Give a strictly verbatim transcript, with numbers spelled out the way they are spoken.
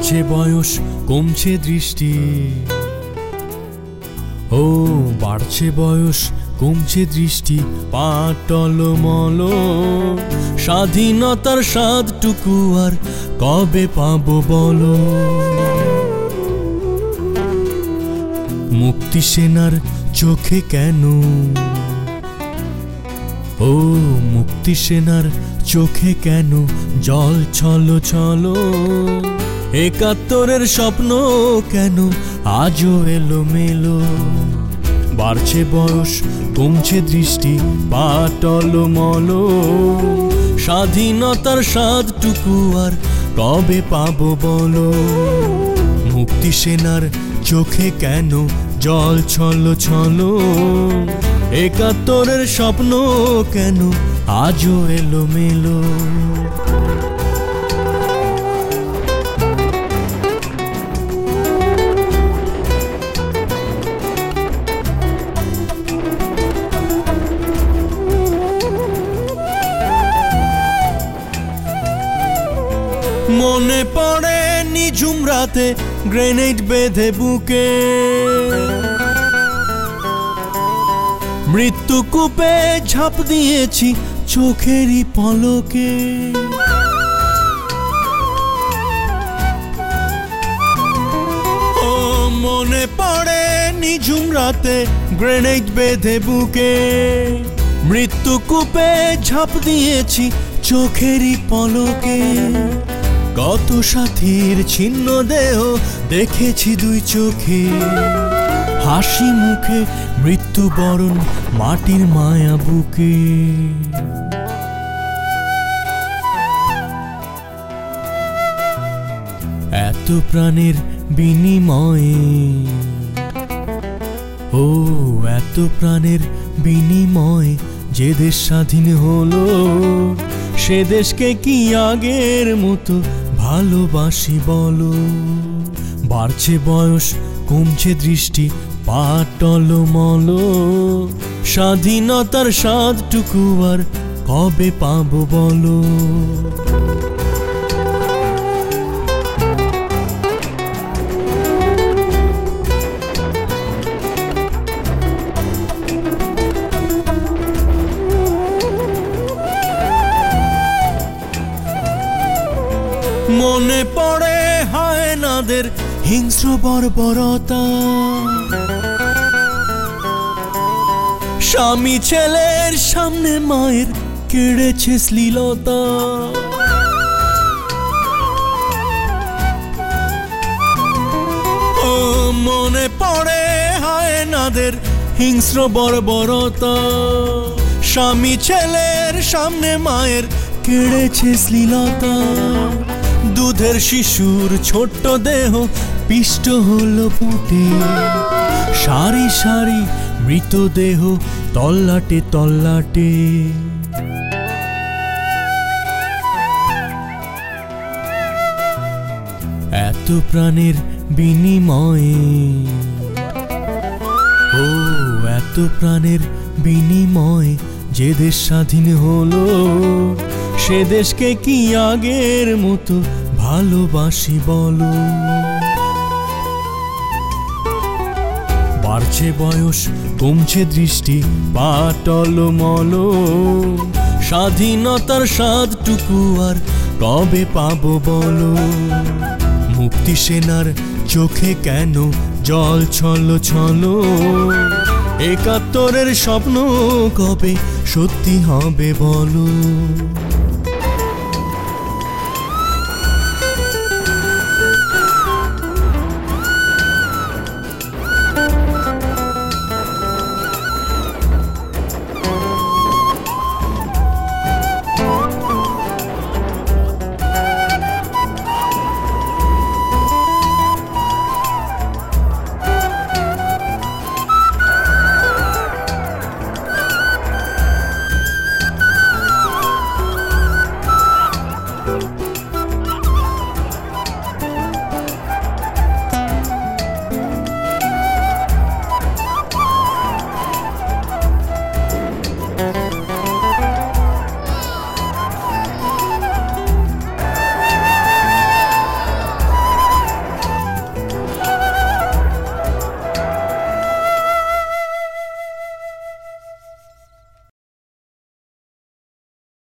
বাড়ছে বয়স কমছে দৃষ্টি, ও বাড়ছে বয়স কমছে দৃষ্টি, পা টলমল, স্বাধীনতার স্বাদটুকু আর কবে পাবো বলো। মুক্তি সেনার চোখে কেন, ও মুক্তি সেনার চোখে কেন জল ছলো ছলো, একাত্তরের স্বপ্ন কেন আজও এলো মেলো। বাড়ছে বয়স কমছে দৃষ্টি, পা টলমল, স্বাধীনতার স্বাদটুকু আর কবে পাবো বলো। মুক্তি সেনার চোখে কেন জল ছলো ছলো, একাত্তরের স্বপ্ন কেন আজও এলো মেলো। মনে পড়ে নিঝুম রাতে গ্রেনেড বেঁধে বুকে, মৃত্যু কূপে ঝাঁপ দিয়েছি চোখেরই পলকে। ও মনে পড়ে নিঝুম রাতে গ্রেনেড বেঁধে বুকে, মৃত্যু কূপে ঝাঁপ দিয়েছি চোখেরই পলকে। কত সাথীর ছিন্ন দেহ দেখেছি দুই চোখে, হাসি মুখে মৃত্যুবরণ মাটির মায়া বুকে। এত প্রাণের বিনিময়ে, ও এত প্রাণের বিনিময়ে যে দেশ স্বাধীন হলো, সে দেশকে কি আগের মতো ভালোবাসি বলো। বাড়ছে বয়স কমছে দৃষ্টি, পা টলমল, স্বাধীনতার স্বাদটুকু আর কবে পাবো বলো। মনে পড়ে হায়নাদের হিংস্র বর্বরতা, স্বামী ছেলের সামনে মায়ের কেড়েছে শ্লীলতা। ও মনে পড়ে হায়নাদের হিংস্র বর্বরতা, স্বামী ছেলের সামনে মায়ের কেড়েছে শ্লীলতা। দুধের শিশুর ছোট্ট দেহ পিষ্ট হলো ফুটে, সারি সারি মৃতদেহ তল্লাটে তল্লাটে। এত প্রাণের বিনিময়ে, ও এত প্রাণের বিনিময়ে যে দেশ স্বাধীন হলো, সে দেশকে কি আগের মতো ভালোবাসি বলো। বাড়ছে বয়স কমছে দৃষ্টি, পা টলমল, স্বাধীনতার স্বাদটুকু আর কবে পাবো বলো। মুক্তি সেনার চোখে কেন জল ছলো ছলো, একাত্তরের স্বপ্ন কবে সত্যি হবে বলো।